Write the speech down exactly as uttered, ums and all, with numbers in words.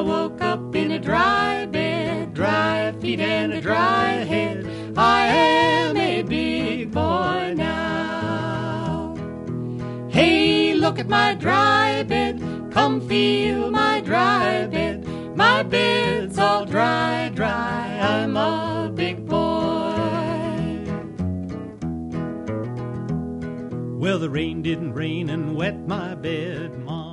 woke up in a dry bed, dry feet and a dry head. I am a big boy now. Hey, look at my dry bed, come feel my dry bed. My bed's all dry, dry, I'm a big boy. Well, the rain didn't rain and wet my bed, Mom.